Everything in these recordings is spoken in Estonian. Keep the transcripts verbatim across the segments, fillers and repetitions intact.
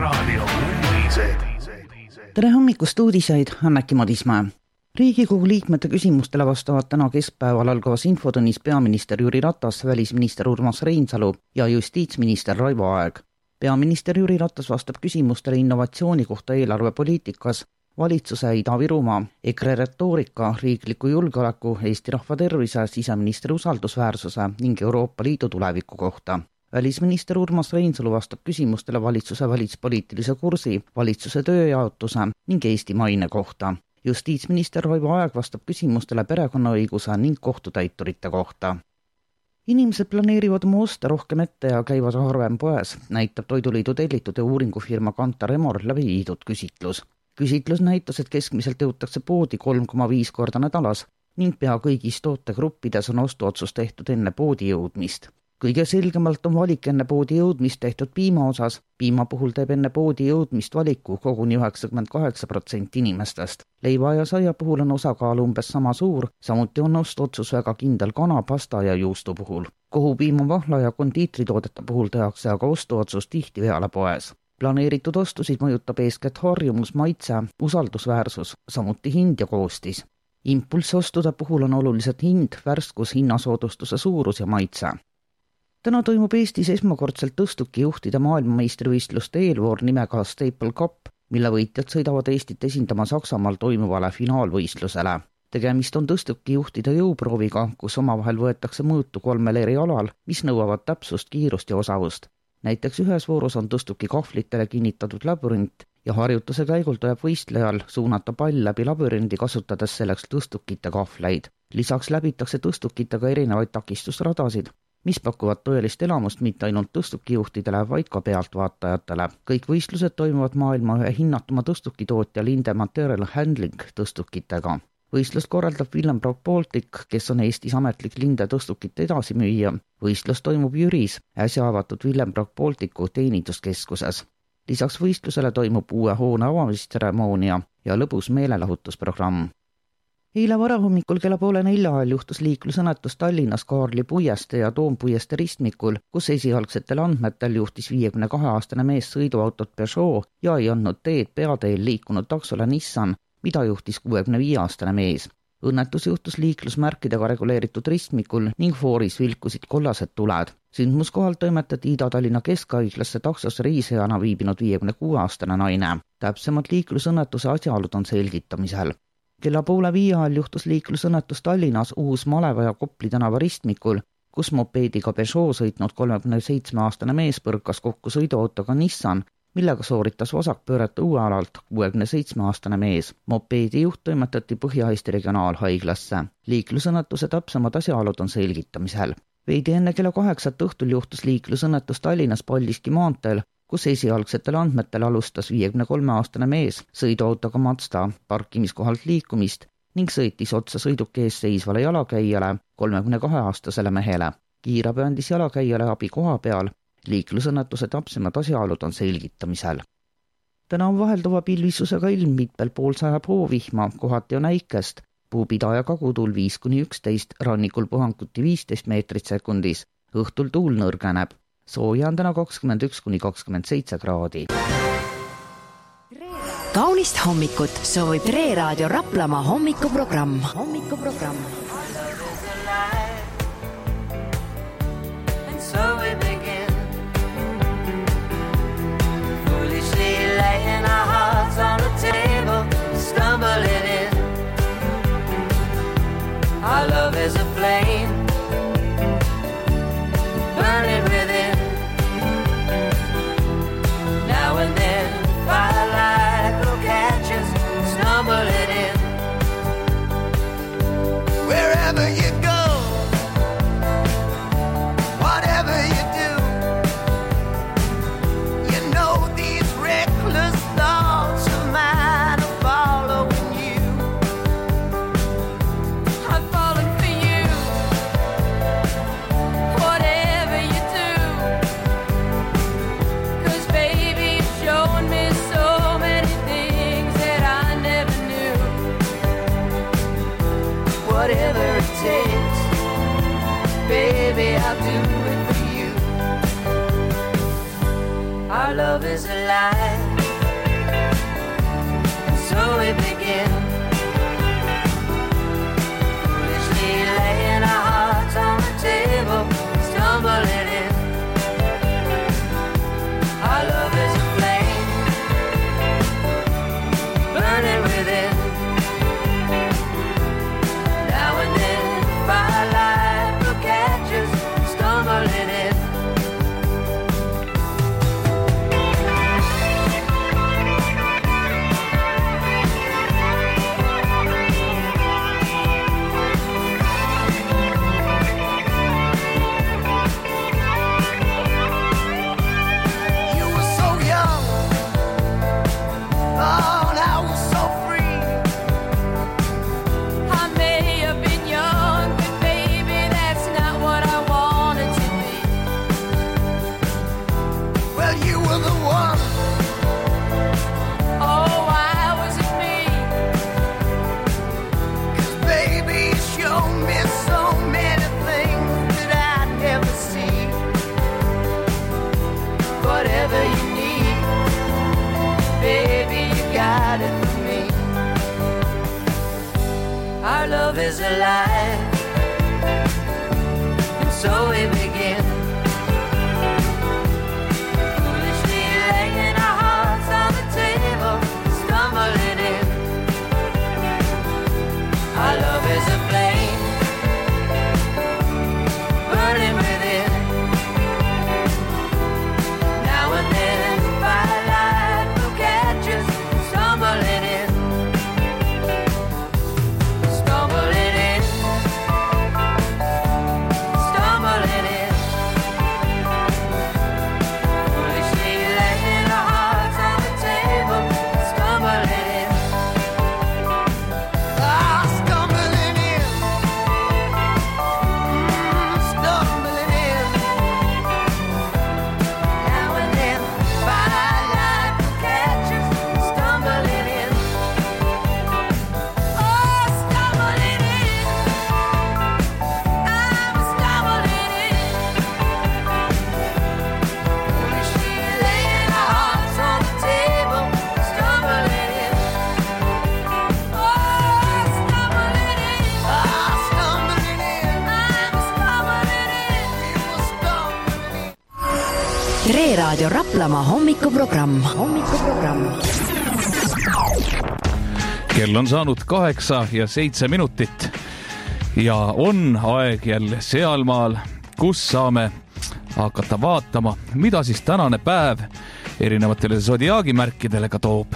Raadio uudised. Tere hommikust uudiseid, Anneki Madismäe. Riigikogu liikmete küsimustele vastavad täna keskpäeval algavas infotunnis peaminister Jüri Ratas, välisminister Urmas Reinsalu ja justiitsminister Raivo Aeg. Peaminister Jüri Ratas vastab küsimustele innovatsiooni kohta eelarvepoliitikas, valitsuse Ida-Virumaa, E K R E retoorika, riikliku julgeoleku, Eesti rahva tervise, siseministri usaldusväärsuse ning Euroopa Liidu tuleviku kohta. Välisminister Urmas Reinsalu vastab küsimustele valitsuse välispoliitilise kursi, valitsuse tööjaotuse ning Eesti maine kohta. Justiitsminister Raivo Aeg vastab küsimustele perekonnaõiguse ning kohtutäiturite kohta. Inimesed planeerivad oma oste rohkem ette ja käivad harvem poes, näitab Toiduliidu tellitud ja uuringufirma Kantar Emor läbi viidud küsitlus. Küsitlus näitas, et keskmiselt jõutakse poodi kolm koma viis korda nädalas ning pea kõigis tootegruppides on ostuotsus tehtud enne poodi jõudmist. Kõige selgemalt on valik enne poodi jõudmist tehtud piima osas. Piima puhul teeb enne poodi jõudmist valiku koguni üheksakümmend kaheksa protsenti inimestest. Leiva ja saia puhul on osakaal umbes sama suur, samuti on ostuotsus väga kindel kana, pasta ja juustu puhul. Kohupiima, vahla ja kondiitritoodete puhul tehakse aga ostuotsus tihti veale poes. Planeeritud ostusid mõjutab eeskätt harjumus, maitse, usaldusväärsus, samuti hind ja koostis. Impulsi ostude puhul on oluliselt hind, värskus, hinnasoodustuse suurus ja maitse. Täna toimub Eestis esmakordselt tõstukijuhtide maailmameistrivõistluste eelvoor nimega Staple Cup, mille võitjad sõidavad Eestit esindama Saksamaal toimuvale finaalvõistlusele. Tegemist on tõstukijuhtide jõuprooviga, kus omavahel võetakse mõõtu kolmel eri alal, mis nõuavad täpsust, kiirust ja osavust. Näiteks ühes voorus on tõstuki kahvlitele kinnitatud labürint ja harjutuse käigul tuleb võistlejal suunata pall läbi labürindi, kasutades selleks tõstukite kahvleid. Lisaks läbitakse tõstukitega erinevaid takistusradasid, mis pakuvad tõelist elamust mitte ainult tõstukijuhtidele, vaid ka pealtvaatajatele. Kõik võistlused toimuvad maailma ühe hinnatuma tõstukitootja Linde Material Handling tõstukitega. Võistlust korraldab Willenbrock Baltic, kes on Eestis ametlik Linde tõstukite edasimüüja. Võistlus toimub Jüris, äsja avatud Willenbrock Balticu teeninduskeskuses. Lisaks võistlusele toimub uue hoone avamistseremoonia ja lõbus meelelahutusprogramm. Eile varahommikul kella poole nelja ajal juhtus liiklusõnnetus Tallinnas Kaarli puieste ja Toompuieste ristmikul, kus esialgsetel andmetel juhtis viiekümne kahe aastane mees sõiduautot Peugeot ja ei andnud teed peateel liikunud taksole Nissan, mida juhtis kuuekümne viie aastane mees. Õnnetus juhtus liiklusmärkidega reguleeritud ristmikul ning fooris vilkusid kollased tuled. Sündmuskohalt toimetati Ida-Tallinna Keskhaiglasse taksos reisijana viibinud viiekümne kuue aastane naine. Täpsemad liiklusõnnetuse asjaolud on selgitamisel. Kella poole viie ajal juhtus liiklusõnnetus Tallinnas Uus-Maleva ja Kopli tänava ristmikul, kus mopeediga Peugeot sõitnud kolmekümne seitsme aastane mees põrkas kokku sõiduautoga Nissan, millega sooritas vasakpööret uue alalt kuuekümne seitsme aastane mees. Mopeedi juht toimetati Põhja-Eesti regionaalhaiglasse. Liiklusõnnetuse täpsemad asjaolud on selgitamisel. Veidi enne kella kaheksat õhtul juhtus liiklusõnnetus Tallinnas Paldiski maanteel, kus esialgsetel andmetel alustas viiekümne kolme aastane mees sõiduautoga Mazda parkimiskohalt liikumist ning sõitis otsa sõiduki ees seisvale jalakäijale, kolmekümne kahe aastasele mehele. Kiirabi andis jalakäijale abi koha peal. Liiklusõnnetuse täpsemad asjaolud on selgitamisel. Täna on vahelduva pilvisusega ilm, mitmel pool sajab hoovihma, kohati on äikest, puupidaja kagutuul viis kuni üksteist, rannikul puhanguti viisteist meetrit sekundis, õhtul tuul nõrgeneb. Sooja on täna kakskümmend üks kuni kakskümmend seitse kraadi. Kaunist hommikut soovib Tre Raadio Raplamaa hommikuprogramm. Hommikuprogramm. And so we begin, foolishly laying our hearts on the table, stumbling in. Our love is a flame, burning within. Now and then, firelight will catch us, stumbling in. Wherever you go, whatever you do, you know these reckless thoughts of mine are following you. I'm falling for you, whatever you do. Our love is alive, and so we begin, foolishly laying our hearts on the table, stumbling in. Our love is a flame, burning within. Now and then, firelight will catch us, stumbling in. Our love is alive, and so we begin, foolishly laying our hearts on the table, stumbling in. Our love is a flame, burning within. Now and then, firelight will catch us, stumbling in. Tre Raadio Raplamaa hommikuprogramm. hommikuprogramm. Kell on saanud kaheksa ja seitse minutit ja on aeg jälle sealmaal, kus saame hakata vaatama, mida siis tänane päev erinevatele zodiaagimärkidele ka toob.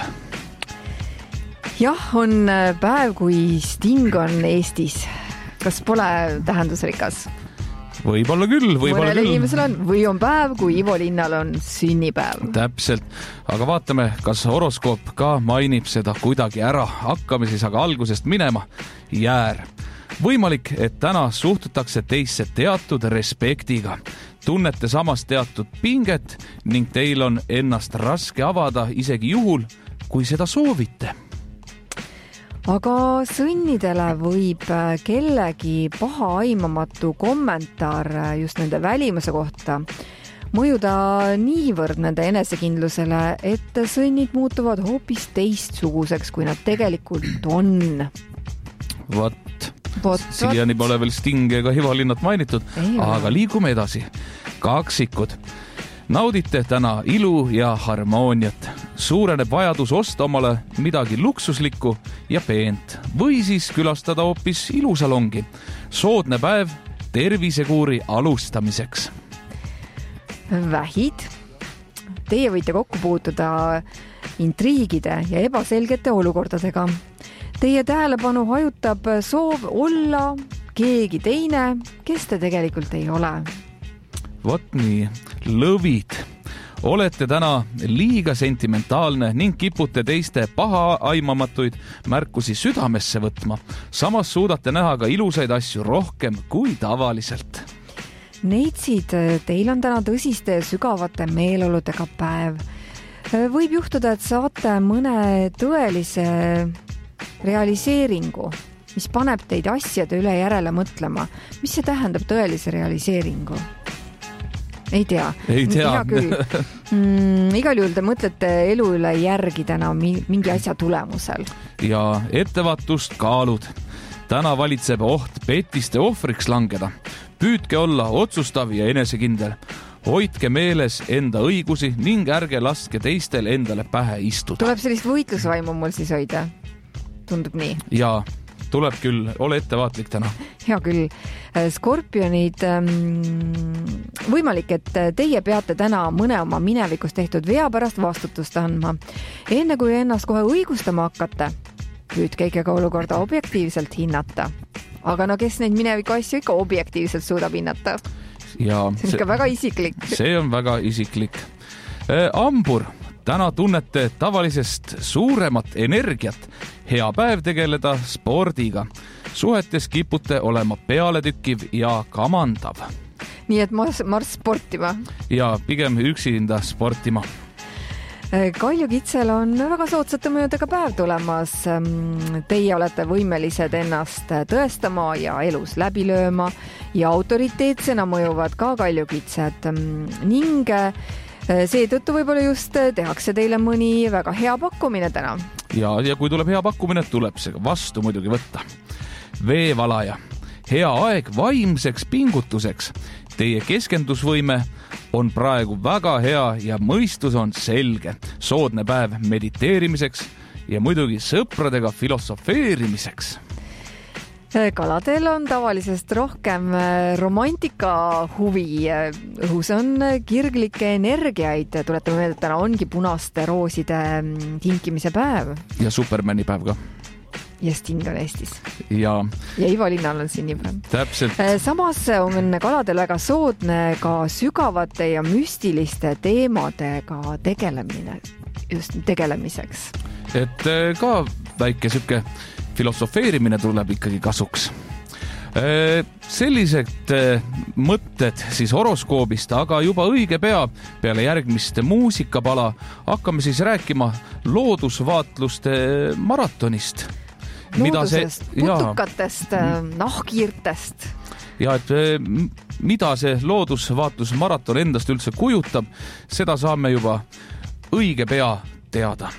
Jah, on päev, kui Sting on Eestis. Kas pole tähendusrikas? Võib-olla küll, võib-olla Mõnele küll. inimesel on, või on päev, kui Ivo Linnal on sünnipäev. Täpselt, aga vaatame, kas horoskoop ka mainib seda kuidagi ära. Hakkame siis aga algusest minema. Jäär. Võimalik, et täna suhtutakse teisse teatud respektiga. Tunnete samas teatud pinget ning teil on ennast raske avada isegi juhul, kui seda soovite. Aga sõnnidele võib kellegi paha aimamatu kommentaar just nende välimuse kohta mõjuda niivõrd nende enesekindlusele, et sõnnid muutuvad hoopis teistsuguseks, kui nad tegelikult on. Vot, Vot, siiani pole veel Sting ega Ivo Linnat mainitud, Ei aga liigume edasi. Kaksikud. Naudite täna ilu ja harmooniat. Suureneb vajadus osta omale midagi luksuslikku ja peent või siis külastada hoopis ilusalongi. Soodne päev tervisekuuri alustamiseks. Vähid. Teie võite kokku puutuda intriigide ja ebaselgete olukordadega. Teie tähelepanu hajutab soov olla keegi teine, kes te tegelikult ei ole. Vot nii, lõvid. Olete täna liiga sentimentaalne ning kipute teiste paha aimamatuid märkusi südamesse võtma. Samas suudate näha ka ilusaid asju rohkem kui tavaliselt. Neitsid, teil on täna tõsiste ja sügavate meeleoludega päev. Võib juhtuda, et saate mõne tõelise realiseeringu, mis paneb teid asjade üle järele mõtlema. Mis see tähendab tõelise realiseeringu? ei tea. Ei tea. Hea küll. Mm, igal juhul te mõtlete elu üle järgi täna mingi asja tulemusel. Ja ettevaatust kaalud. Täna valitseb oht petiste ohvriks langeda. Püüdke olla otsustav ja enesekindel. Hoidke meeles enda õigusi ning ärge laske teistel endale pähe istuda. Tuleb sellist võitlusvaimu mul siis hoida. Tundub nii. Ja tuleb küll, ole ettevaatlik täna. Hea küll. Skorpionid, võimalik, et teie peate täna mõne oma minevikus tehtud vea pärast vastutust andma. Enne kui ennast kohe õigustama hakkate, püüdke ikka olukorda objektiivselt hinnata. Aga no kes neid mineviku asju ikka objektiivselt suudab hinnata? Ja see on ikka see, väga isiklik. See on väga isiklik. Ambur, täna tunnete tavalisest suuremat energiat. Hea päev tegeleda spordiga. Suhetes kipute olema pealetükkiv ja kamandav. Nii et mars, mars sportima. Ja pigem üksinda sportima. Kalju Kitsel on väga soodsate mõjudega päev tulemas. Teie olete võimelised ennast tõestama ja elus läbi lööma ja autoriteetsena mõjuvad ka Kalju Kitsed ning seetõttu võib-olla just tehakse teile mõni väga hea pakkumine täna. Ja, ja kui tuleb hea pakkumine, tuleb see vastu muidugi võtta. Veevalaja. Hea aeg vaimseks pingutuseks. Teie keskendusvõime on praegu väga hea ja mõistus on selge. Soodne päev mediteerimiseks ja muidugi sõpradega filosofeerimiseks. Kaladel on tavalisest rohkem romantika huvi. Õhus on kirglikke energiaid. Tuletame meelde, et täna ongi punaste rooside kinkimise päev. Ja Supermani päev ka. Ja Sting on Eestis. Ja, ja Ivo Linnal on sünnipäev. Täpselt. Samas on kaladel väga soodne ka sügavate ja müstiliste teemadega tegelemine, just tegelemiseks. Et ka väike süke filosofeerimine tuleb ikkagi kasuks. Sellised mõtted siis horoskoobist, aga juba õige pea peale järgmist muusikapala hakkame siis rääkima loodusvaatluste maratonist. Loodusest, putukatest, mm. nahkhiirtest. Ja et mida see loodusvaatlusmaraton endast üldse kujutab, seda saame juba õige pea teada.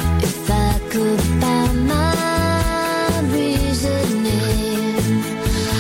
Could find my reasoning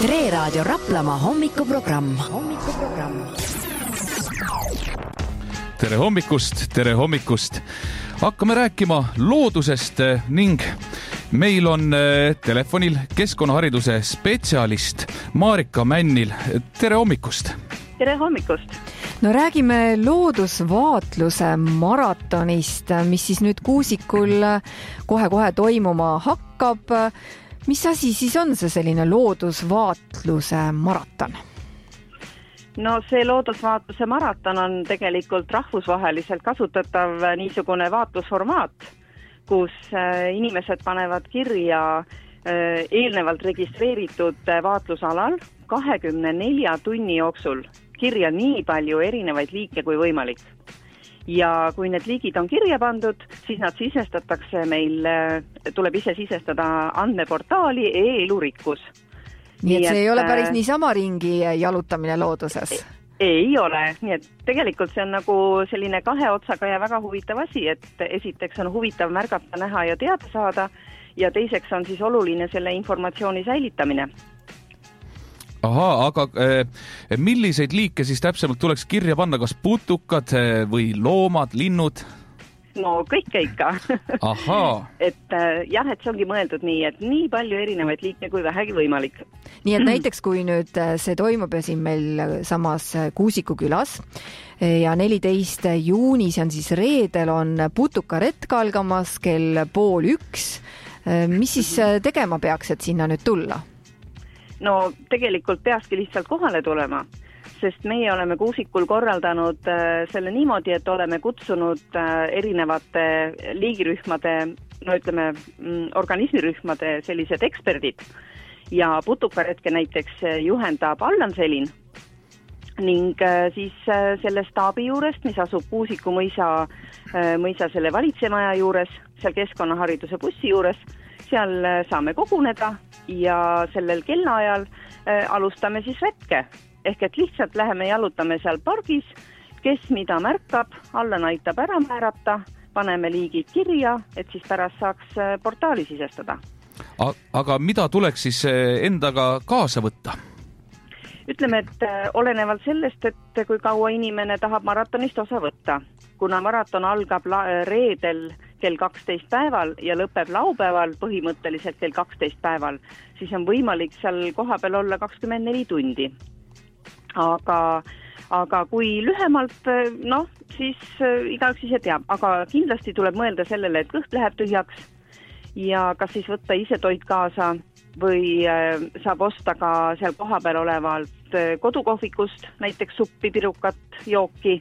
Pere Raadio Raplamaa hommikuprogramm. hommikuprogramm. Tere hommikust, tere hommikust. Hakkame rääkima loodusest ning meil on telefonil keskkonnahariduse spetsialist Marika Männil. Tere hommikust. Tere hommikust. No räägime loodusvaatluse maratonist, mis siis nüüd Kuusikul kohe-kohe toimuma hakkab. Mis asi siis on see selline loodusvaatluse maraton? No see loodusvaatluse maraton on tegelikult rahvusvaheliselt kasutatav niisugune vaatlusformaat, kus inimesed panevad kirja eelnevalt registreeritud vaatlusalal kahekümne nelja tunni jooksul kirja nii palju erinevaid liike kui võimalik. Ja kui need liigid on kirja pandud, siis nad sisestatakse meil, tuleb ise sisestada andmeportaali e-elurikkus. Nii et see ei ole päris niisama ringi jalutamine looduses? Ei ole, nii et tegelikult see on nagu selline kahe otsaga ja väga huvitav asi, et esiteks on huvitav märgata, näha ja teada saada ja teiseks on siis oluline selle informatsiooni säilitamine. Ahaa, aga eh, milliseid liike siis täpsemalt tuleks kirja panna, kas putukad eh, või loomad, linnud? No kõike ikka. Ahaa. et jah, et see ongi mõeldud nii, et nii palju erinevaid liike kui vähegi võimalik. Nii et näiteks kui nüüd see toimub ja siin meil samas Kuusiku külas ja neliteist juuni, see on siis reedel, on putukaretk algamas kell pool üks. Mis siis tegema peaks, et sinna nüüd tulla? No tegelikult peakski lihtsalt kohale tulema, sest meie oleme Kuusikul korraldanud selle niimoodi, et oleme kutsunud erinevate liigirühmade, no ütleme organismirühmade sellised eksperdid ja putukaretke näiteks juhendab Allan Selin ning siis selle staabi juurest, mis asub Kuusiku mõisa, mõisa selle valitsemaja juures, seal keskkonnahariduse bussi juures, seal saame koguneda ja sellel kellaajal äh, alustame siis retke. Ehk et lihtsalt läheme jalutame seal pargis, kes mida märkab, Allan aitab ära määrata, paneme liigid kirja, et siis pärast saaks äh, portaali sisestada. Aga mida tuleks siis endaga kaasa võtta? Ütleme, et äh, olenevalt sellest, et kui kaua inimene tahab maratonist osa võtta. Kuna maraton algab la- reedel kell kaksteist päeval ja lõpeb laupäeval põhimõtteliselt kell kaksteist päeval, siis on võimalik seal kohapeal olla kakskümmend neli tundi. Aga, aga kui lühemalt, noh, siis igaüks ise teab, aga kindlasti tuleb mõelda sellele, et kõht läheb tühjaks ja kas siis võtta ise toit kaasa või saab osta ka seal kohapeal olevalt kodukohvikust, näiteks suppi, pirukat, jooki.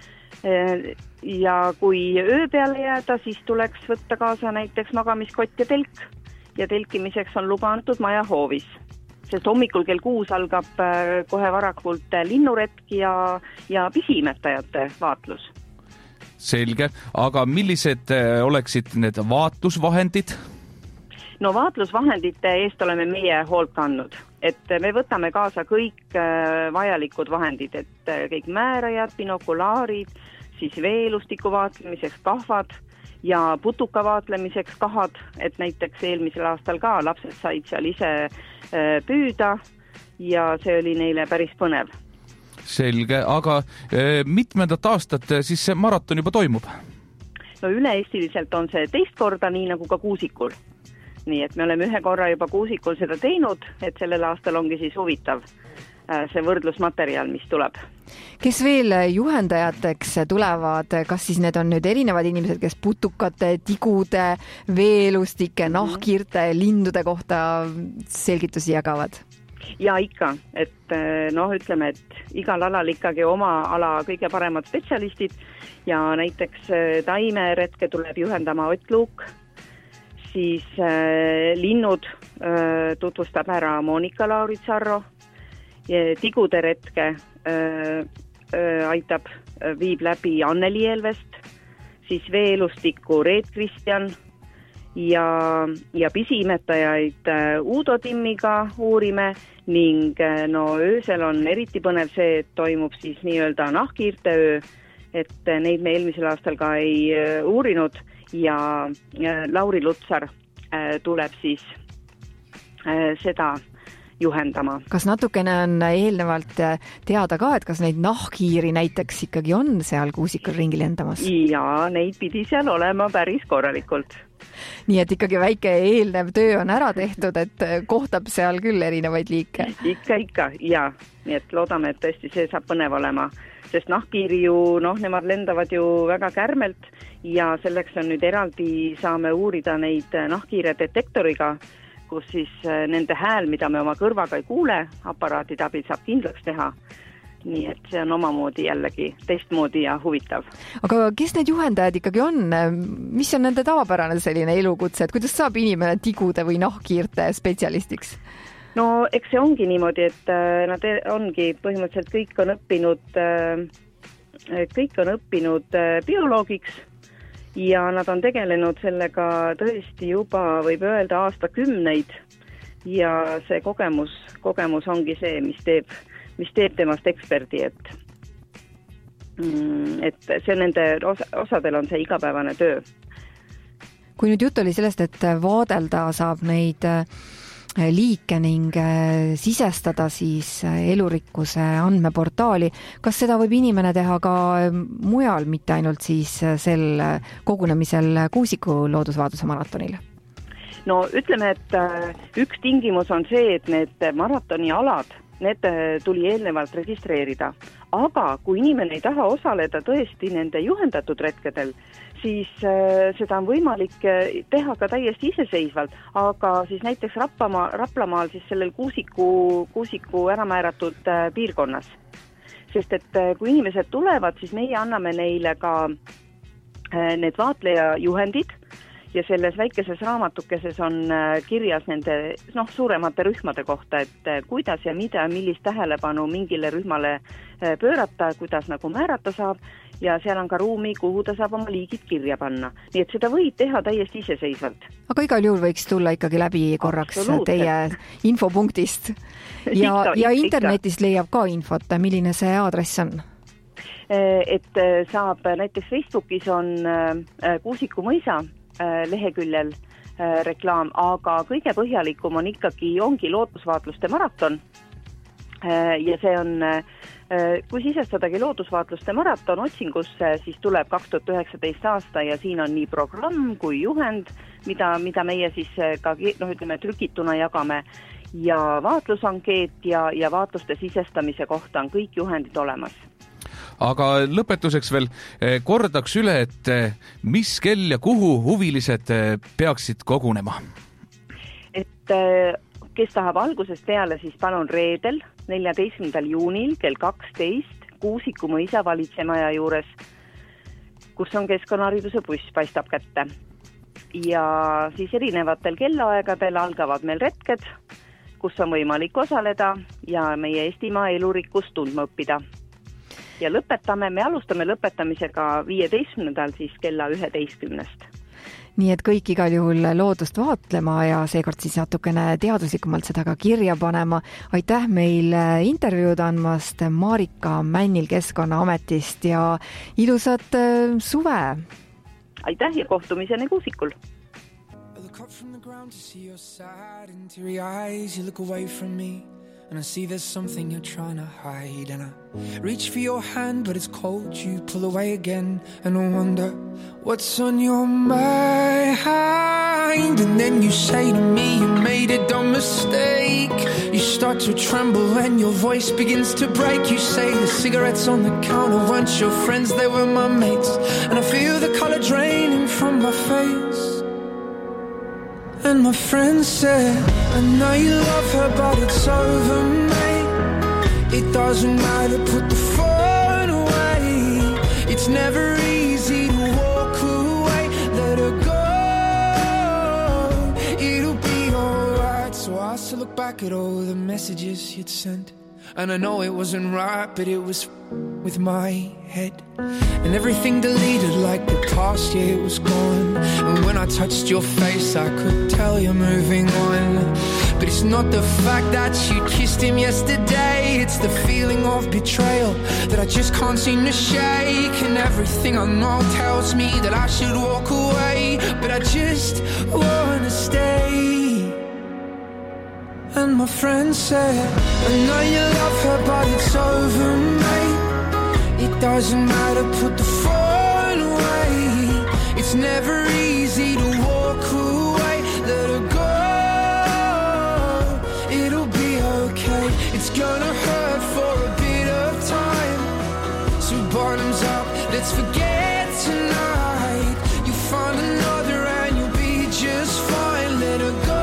Ja kui öö peale jääda, siis tuleks võtta kaasa näiteks magamiskott ja telk. Ja telkimiseks on luba antud maja hoovis. Sest hommikul kell kuus algab kohe varakult linnuretk ja, ja pisiimetajate vaatlus. Selge, aga millised oleksid need vaatlusvahendid? No vaatlusvahendite eest oleme meie hoolt kandnud. Et me võtame kaasa kõik vajalikud vahendid, et kõik määrajad, binokulaarid, siis veelustiku vaatlemiseks kahvad ja putuka vaatlemiseks kahad, et näiteks eelmisel aastal ka lapsed said seal ise püüda ja see oli neile päris põnev. Selge, aga mitmendat aastat siis see maraton juba toimub? No üle-eestiliselt on see teist korda, nii nagu ka Kuusikul. Nii et me oleme ühe korra juba Kuusikul seda teinud, et sellel aastal ongi siis huvitav see võrdlusmaterial, mis tuleb. Kes veel juhendajateks tulevad, kas siis need on nüüd erinevad inimesed, kes putukate, tigude, veelustike, nahkhiirte, lindude kohta selgitusi jagavad? Ja ikka, et noh, ütleme, et igal alal ikkagi oma ala kõige paremad spetsialistid ja näiteks taimeretke tuleb juhendama Ott Luuk, siis äh, linnud äh, tutvustab ära Monika Lauritsarro, tigude retke äh, äh, aitab, äh, viib läbi Anneli Elvest, siis veelustikku Reet Kristjan ja, ja pisiimetajaid äh, Uudo Timmiga uurime ning äh, no öösel on eriti põnev see, et toimub siis nii-öelda nahkhiirte öö, et äh, neid me eelmisel aastal ka ei äh, uurinud ja äh, Lauri Lutsar äh, tuleb siis äh, seda juhendama. Kas natukene on eelnevalt teada ka, et kas neid nahkhiiri näiteks ikkagi on seal kuusikul ringi lendamas? Jaa, neid pidi seal olema päris korralikult. Nii et ikkagi väike eelnev töö on ära tehtud, et kohtab seal küll erinevaid liike. Ikka, ikka, jaa. Nii et loodame, et tõesti see saab põnev olema. Sest nahkhiiri ju, noh, nemad lendavad ju väga kärmelt ja selleks on nüüd eraldi saame uurida neid nahkhiire detektoriga, kus siis nende hääl, mida me oma kõrvaga ei kuule, aparaatide abil saab kindlaks teha. Nii et see on omamoodi jällegi teistmoodi ja huvitav. Aga kes need juhendajad ikkagi on? Mis on nende tavapärane selline elukutse? Et kuidas saab inimene tigude või nahkhiirte spetsialistiks? No eks see ongi niimoodi, et nad ongi põhimõtteliselt kõik on õppinud, kõik on õppinud bioloogiks ja nad on tegelenud sellega tõesti juba, võib öelda, aastakümneid ja see kogemus, kogemus ongi see, mis teeb mis teeb temast eksperdi, et, et see nende osa, osadel on see igapäevane töö. Kui nüüd jutt oli sellest, et vaadelda saab neid liike ning sisestada siis elurikkuse andmeportaali, kas seda võib inimene teha ka mujal, mitte ainult siis sel kogunemisel Kuusiku loodusvaadluse maratonil? No ütleme, et üks tingimus on see, et need maratoni alad need tuli eelnevalt registreerida. Aga kui inimene ei taha osaleda tõesti nende juhendatud retkedel, siis seda on võimalik teha ka täiesti iseseisvalt, aga siis näiteks Raplamaa, Raplamaal siis sellel Kuusiku, Kuusiku ära määratud piirkonnas. Sest et kui inimesed tulevad, siis meie anname neile ka need vaatleja juhendid, ja selles väikeses raamatukeses on kirjas nende noh, suuremate rühmade kohta, et kuidas ja mida, millist tähelepanu mingile rühmale pöörata, kuidas nagu määrata saab ja seal on ka ruumi, kuhu ta saab oma liigid kirja panna. Nii et seda võib teha täiesti iseseisvalt. Aga igal juhul võiks tulla ikkagi läbi korraks teie infopunktist. Ja, ikka, ja internetist ikka. Leiab ka infot, milline see aadress on? Et saab, näiteks Facebookis on Kuusiku mõisa leheküljel reklaam, aga kõige põhjalikum on ikkagi ongi loodusvaatluste maraton ja see on, kui sisestadagi loodusvaatluste maraton otsingusse, siis tuleb kaks tuhat üheksateist aasta ja siin on nii programm kui juhend, mida, mida meie siis ka noh, ütleme, trükituna jagame ja vaatlusankeet ja, ja vaatluste sisestamise kohta on kõik juhendid olemas. Aga lõpetuseks veel kordaks üle, et mis kell ja kuhu huvilised peaksid kogunema? Et kes tahab algusest peale, siis palun reedel, neljateistkümnendal juunil kell kaksteist Kuusiku mõisa valitsemaja juures, kus on keskkonnahariduse buss, paistab kätte. Ja siis erinevatel kellaaegadel algavad meil retked, kus on võimalik osaleda ja meie Eestimaa elurikkust tundma õppida. Ja lõpetame, me alustame lõpetamisega viieteistkümnendal siis kella üheteistkümnest. Nii et kõik igal juhul loodust vaatlema ja seekord siis natukene teaduslikumalt seda ka kirja panema. Aitäh meil intervjuud andmast Marika Männil Keskkonnaametist ja ilusat suve! Aitäh ja kohtumiseni Kuusikul! And I see there's something you're trying to hide. And I reach for your hand, but it's cold. You pull away again. And I wonder what's on your mind. And then you say to me you made a dumb mistake. You start to tremble and your voice begins to break. You say the cigarettes on the counter weren't your friends, they were my mates. And I feel the color draining from my face. And my friend said, I know you love her, but it's over, mate. It doesn't matter, put the phone away. It's never easy to walk away. Let her go, it'll be alright. So I still look back at all the messages you'd sent. And I know it wasn't right, but it was with my head. And everything deleted like the past year was gone. And when I touched your face I could tell you're moving on. But it's not the fact that you kissed him yesterday. It's the feeling of betrayal that I just can't seem to shake. And everything I know tells me that I should walk away, but I just wanna stay. And my friend said, I know you love her, but it's over, mate. It doesn't matter, put the phone away. It's never easy to walk away. Let her go, it'll be okay. It's gonna hurt for a bit of time. So bottoms up, let's forget tonight. You find another and you'll be just fine. Let her go.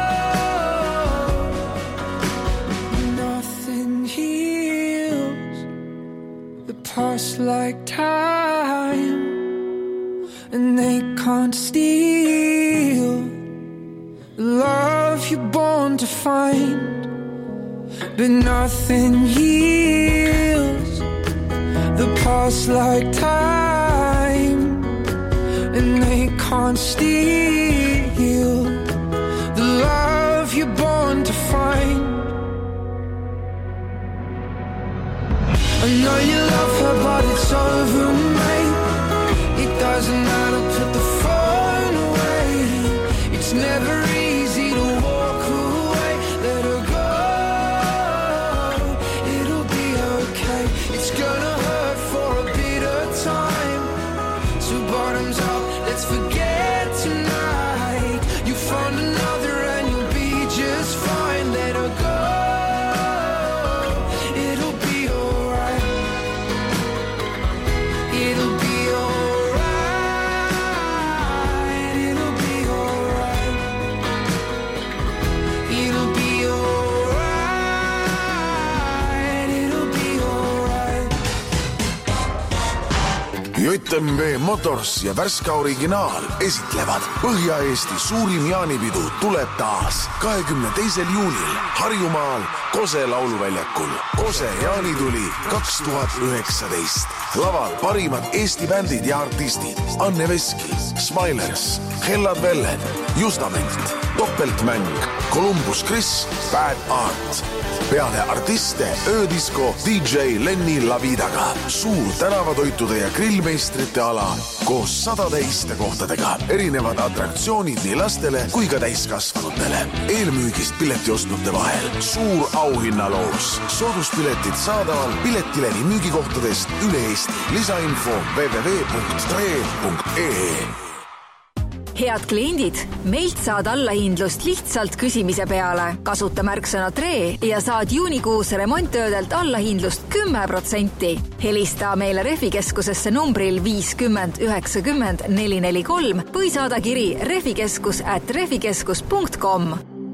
Past like time, and they can't steal the love you're born to find. But nothing heals the past like time, and they can't steal the love you're born to find. I know you love her, but it's over, mate. It doesn't matter, put the phone away. It's never easy to walk away. Let her go, it'll be okay. It's gonna hurt for a bit of time. So bottoms up, let's forget tonight. You found another and you'll be just fine. Let her go. J M W Motors ja Värska Originaal esitlevad Põhja-Eesti suurim jaanipidu tuleb taas kahekümne teisel juunil Harjumaal Kose lauluväljakul. Kose jaanituli kaks tuhat üheksateist. Laval parimad Eesti bändid ja artistid. Anne Veski, Smilers, Hellad Vellen, Justament, Doppeltmäng, Columbus Chris, Bad Art. Peale artiste öödisko D J Lenny Lavidaga. Suur tänavatoitude ja grillmeistrite ala koos sadade istekohtadega. Erinevad atraktsioonid nii lastele kui ka täiskasvanutele. Eelmüügist piletiostnute vahel. Suur auhinnaloos. Sooduspiletid saadaval Piletileni müügikohtadest üle Eesti. Lisainfo w w w punkt tre punkt e e. Head kliendid, meilt saad allahindlust lihtsalt küsimise peale. Kasuta märksõna tre ja saad juunikuus remonttöödelt allahindlust kümme protsenti. Helista meile Refikeskusesse numbril viiskümmend üheksakümmend neli neli kolm või saada kiri refikeskus at refikeskus punkt com.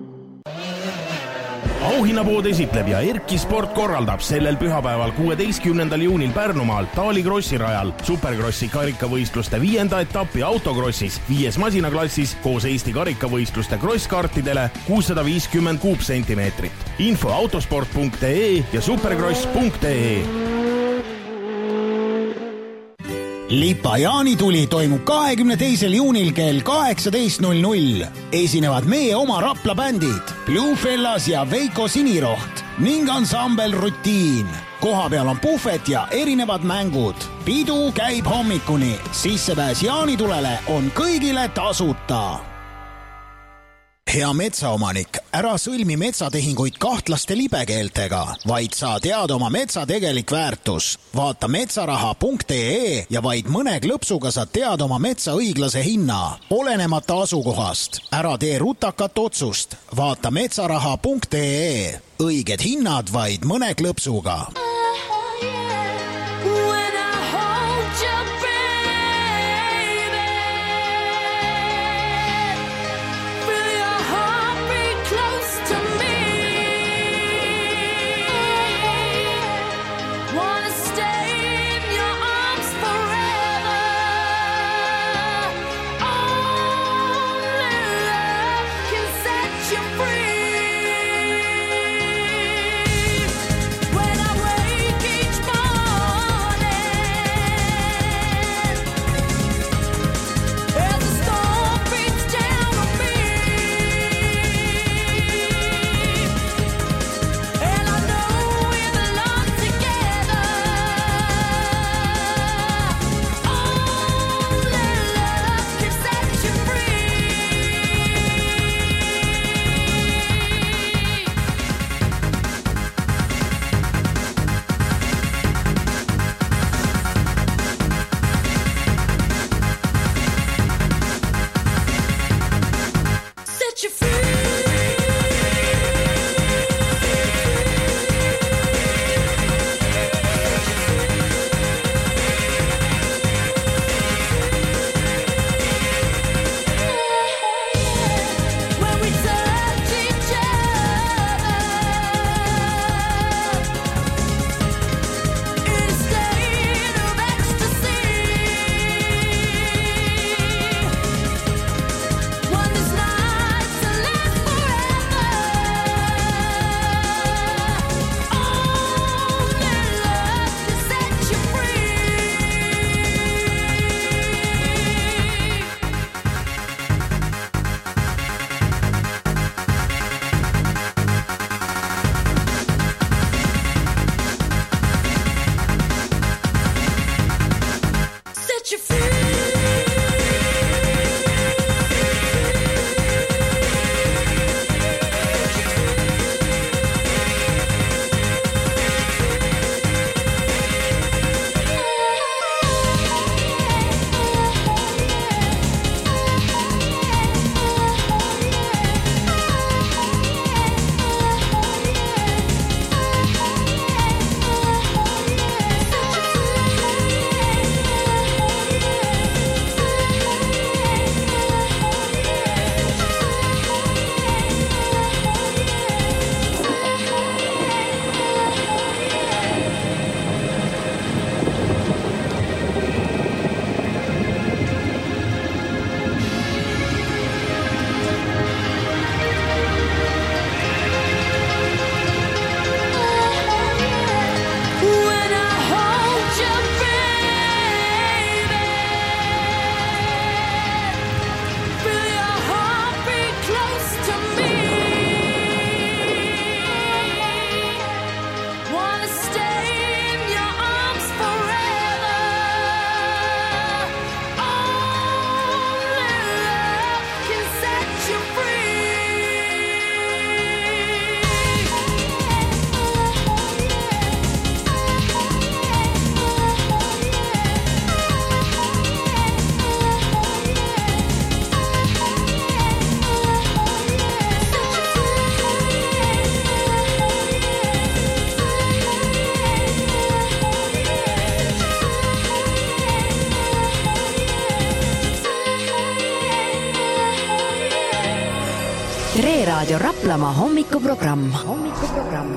Auhinnapood esitleb ja Erki Sport korraldab sellel pühapäeval kuueteistkümnendal juunil Pärnumaal Taali Krossi rajal Superkrossi karikavõistluste viienda etapi autokrossis viies masinaklassis koos Eesti karikavõistluste krosskaartidele kuussada viiskümmend kuupsentimeetrit. Info autosport punkt e ja superkross punkt e. Lipa jaanituli toimub kahekümne teisel juunil kell kaheksateist null null. Esinevad meie oma Rapla bändid Bluefellas ja Veiko Siniroht ning ansambel Rutiin. Koha peal on puhvet ja erinevad mängud. Pidu käib hommikuni. Sissepääs jaanitulele on kõigile tasuta. Hea metsaomanik, ära sõlmi metsatehinguid kahtlaste libekeeltega, vaid saa teada oma metsa tegelik väärtus. Vaata metsaraha punkt e ja vaid mõne klõpsuga saad teada oma metsa õiglase hinna. Olenemata asukohast, ära tee rutakat otsust. Vaata metsaraha punkt e. Õiged hinnad vaid mõne klõpsuga. When I wake Raadio Raplamaa hommikuprogramm. hommikuprogramm.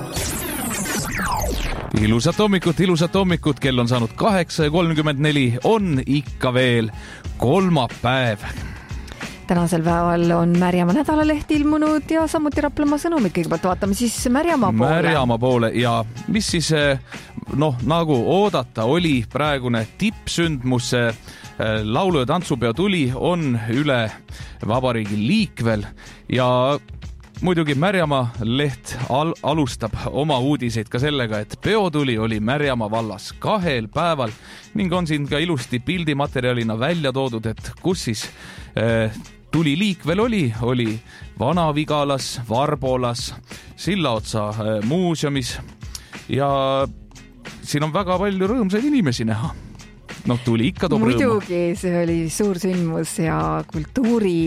Ilusat hommikut, ilusat hommikut, kell on saanud kaheksa ja kolmkümmend neli, on ikka veel kolmapäev. Tänasel päeval on Märjamaa nädalaleht ilmunud ja samuti Raplamaa sõnumid. Kõigepealt vaatame siis Märjamaa poole. Märjamaa poole ja mis siis, noh, nagu oodata oli praegune tippsündmus, laulu- ja tantsupeo tuli on üle vabariigi liikvel ja muidugi Märjamaa leht al- alustab oma uudiseid ka sellega, et peotuli oli Märjamaa vallas kahel päeval ning on siin ka ilusti pildimaterjalina välja toodud, et kus siis eh, tuli liikvel oli, oli Vana-Vigalas, Varbolas, Sillaotsa eh, muuseumis ja siin on väga palju rõõmsaid inimesi näha. No tuli ikka toob rõõmu. Muidugi, see oli suur sündmus ja kultuuri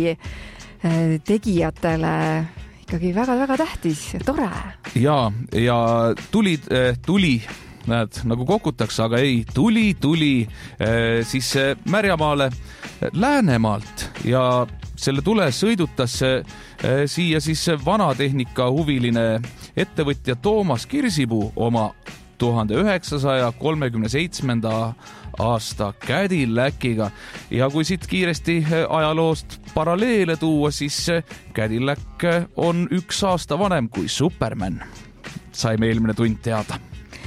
eh, tegijatele ikkagi väga-väga tähtis ja tore. Ja, ja tuli, tuli, näed, nagu kokutakse, aga ei, tuli, tuli siis Märjamaale Läänemaalt ja selle tule sõidutas siia siis vanatehnika huviline ettevõtja Toomas Kirsipuu oma tuhande üheksasaja kolmekümne seitsmenda aasta Cadillaciga ja kui siit kiiresti ajaloost paralleele tuua, siis Cadillac on üks aasta vanem kui Superman. Saime eelmine tund teada.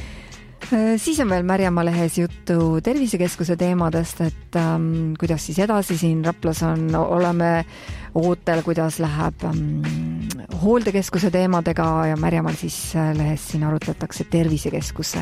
Siis on veel Märjamaa lehes juttu tervisekeskuse teemadest, et ähm, kuidas siis edasi siin Raplas on, oleme ootel, kuidas läheb ähm, hooldekeskuse teemadega ja Märjamaal siis lehes siin arutletakse tervisekeskuse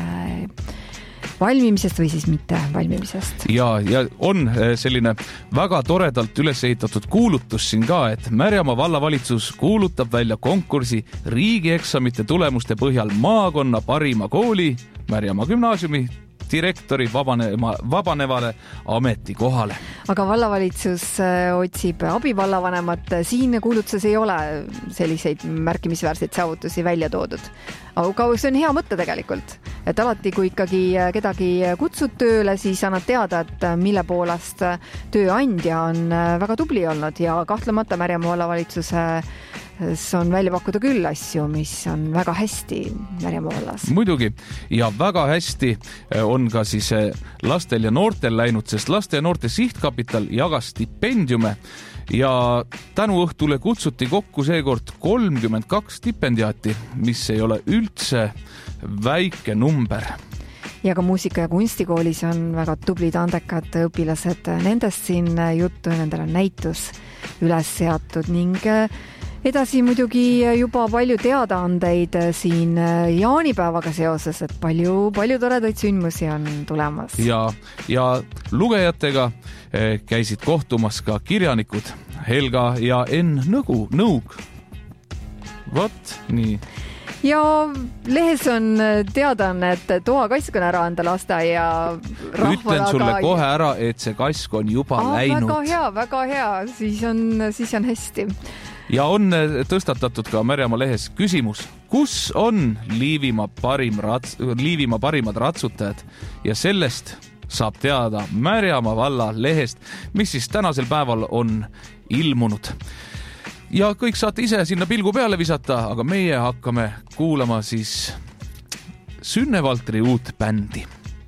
valmimisest või siis mitte valmimisest. Ja, ja on selline väga toredalt üles ehitatud kuulutus siin ka, et Märjamaa vallavalitsus kuulutab välja konkursi riigieksamite tulemuste põhjal maakonna parima kooli Märjamaa gümnaasiumi direktori vabanema, vabanevale ametikohale. Aga vallavalitsus otsib abivallavanemat. Siin kuulutuses ei ole selliseid märkimisväärseid saavutusi välja toodud. Aga see on hea mõte tegelikult, et alati kui ikkagi kedagi kutsud tööle, siis annad teada, et mille poolest tööandja on väga tubli olnud ja kahtlemata Märjamaa vallavalitsuse on välja pakkuda küll asju, mis on väga hästi Märjamaa vallas. Muidugi ja väga hästi on ka siis lastel ja noortel läinud, sest laste ja noorte sihtkapital jagas stipendiume ja tänu õhtule kutsuti kokku seekord kolmkümmend kaks stipendiaati, mis ei ole üldse väike number. Ja ka muusika- ja kunstikoolis on väga tublid andekad õpilased. Nendest siin juttu, nendel on näitus üles seatud ning edasi muidugi juba palju teadaandeid siin jaanipäevaga seoses, et palju, palju toredaid sündmusi on tulemas. Ja, ja lugejatega käisid kohtumas ka kirjanikud Helga ja Enn Nõgu, Nõug. Vot, nii. Ja lehes on teadanne, et Toa kask on ära anda lasta ja rahval. Ütlen sulle kohe ära, et see kask on juba Aa, läinud. Väga hea, väga hea, siis on, siis on hästi. Ja on tõstatatud ka Märjamaa lehes küsimus, kus on Liivimaa, parim rats, Liivimaa parimad ratsutajad ja sellest saab teada Märjamaa valla lehest, mis siis tänasel päeval on ilmunud. Ja kõik saate ise sinna pilgu peale visata, aga meie hakkame kuulama siis Sünne Valtri uut bändi.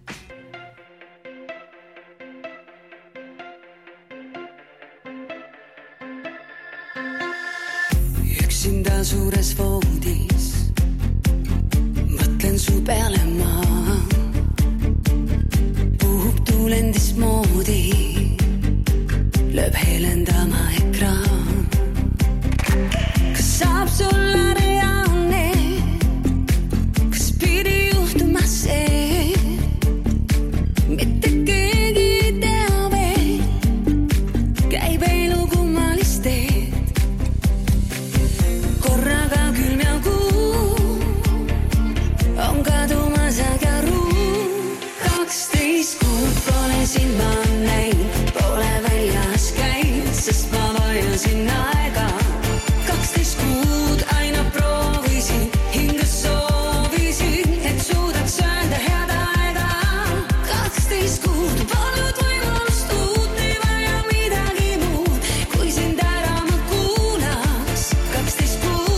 Üksinda suures voodis mõtlen su peale maa. Puhub tuulendist moodi, lööb helendama ekraan. Kas saab sulle reaalne, kas pidi juhtuma see, mitte keegi ei tea veel, käib elu kummalist teed. Korraga külm ja kuu on kadumas aga ruu. kaksteist kuud pole silma näinud, pole väljas käinud, sest ma vajasin aega. kaksteist kuud aina proovisin, hinge soovisin, et suudaks öelda head aega. kaksteist kuud polnud võimalust uut, ei vaja midagi muud, kui sind ära ma kuulaks. kaksteist kuud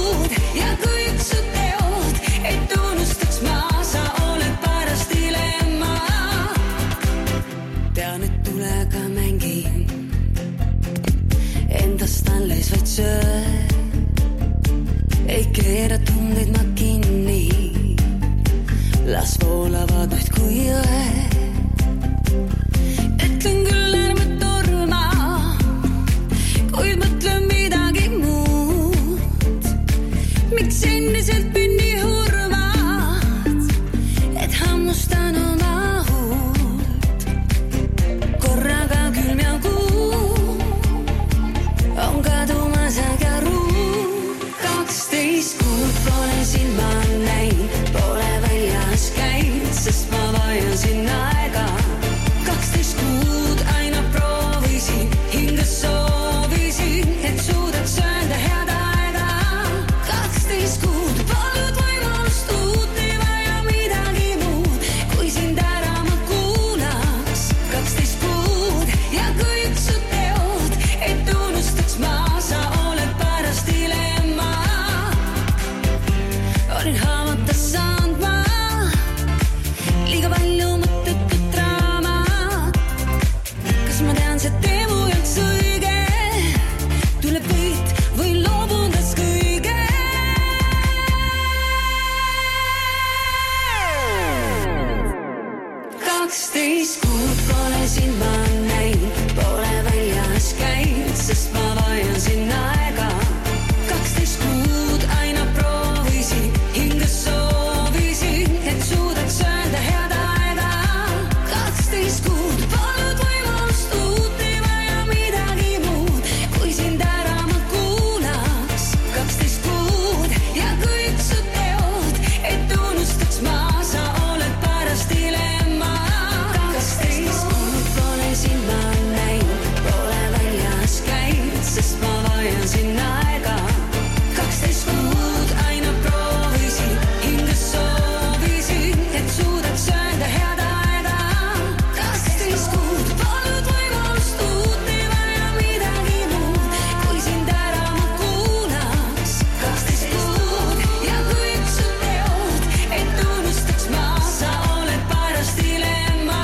las voolavad nüüd kui õed. Ütlen küll ärme torma, kuid mõtlen midagi muud. Miks endiselt mind nii hurvad, et hammustan oma huult. Korraga külm ja kuu on kadumas äge ruum. kaksteist kuud pole sind ma näin, pole väljas käin, sest ma vajasin aega. kaksteist kuud aina proovisin, hinges soovisin, et suudaks öelda head aega. kaksteist kuud polnud võimalust uut, ei vaja midagi muud, kui sind ära ma kuulaks. kaksteist kuud ja kõik su teod, et unustaks ma, sa oled pärast dilemma. Olin haamata saanud ma liiga palju mõttetut draamat. Kas ma tean, see teemu jaks õige, tuleb võit või loobundas kõige. kaksteist kuud pole sind ma näin, pole väljas käin, sest ma vajasin aega. kaksteist kuud aina proovisin, hinges soovisin, et suudaks öelda head aega. kaksteist kuud polnud võimalust uut, ei vaja midagi muud, kui sind ära ma kuulaks. kaksteist kuud ja kõik su teod, et unustaks ma, sa oled pärast dilemma. kaksteist kuud pole sind ma näin, pole väljas käin, sest ma vajasin aega. kaksteist kuud aina proovisin, hinges soovisin, et suudaks öelda head aega. kaksteist kuud polnud võimalust uut, ei vaja midagi muud, kui sind ära ma kuulaks. kaksteist kuud ja kõik su teod, et unustaks ma, sa oled pärast dilemma.